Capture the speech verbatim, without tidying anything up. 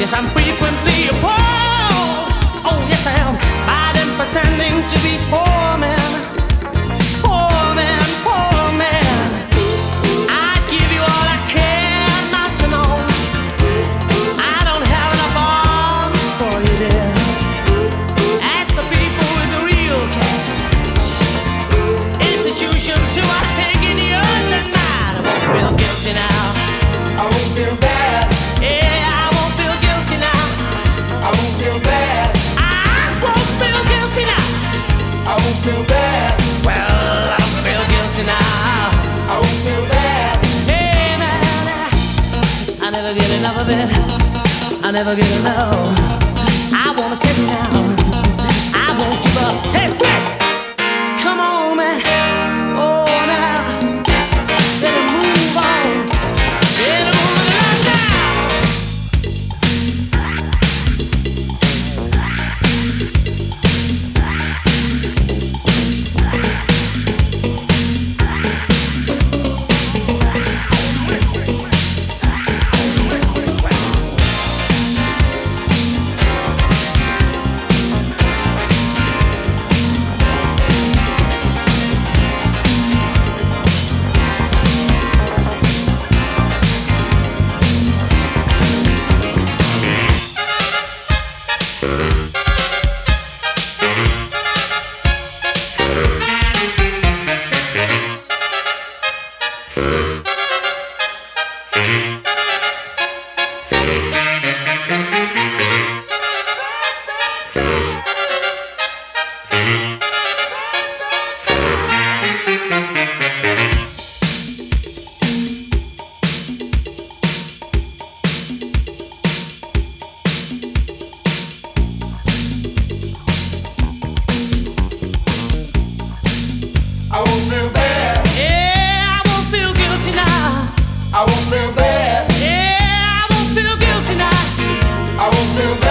Yes, I'm frequently appalled. Oh, yes, I am. By them pretending to be poor men. Poor man, poor man. I'd give you all I can not to know. I don't have enough arms for you, dear. Ask the people with the real cash. Institutions who are taking yours and mine. I won't feel guilty now. I won't feel bad. Yeah, I won't feel guilty now. I won't feel bad. I won't feel guilty now. I won't feel bad. Well, I don't feel guilty now. I won't feel bad. Hey, man, I never get enough of it. I never get enough. I wanna tell you now. I won't give up. Hey, Fritz, come on, man. Oh, now, better move on. Better move along now. I won't feel bad. Yeah, I won't feel guilty now. I won't feel bad. Yeah, I won't feel guilty now. I won't feel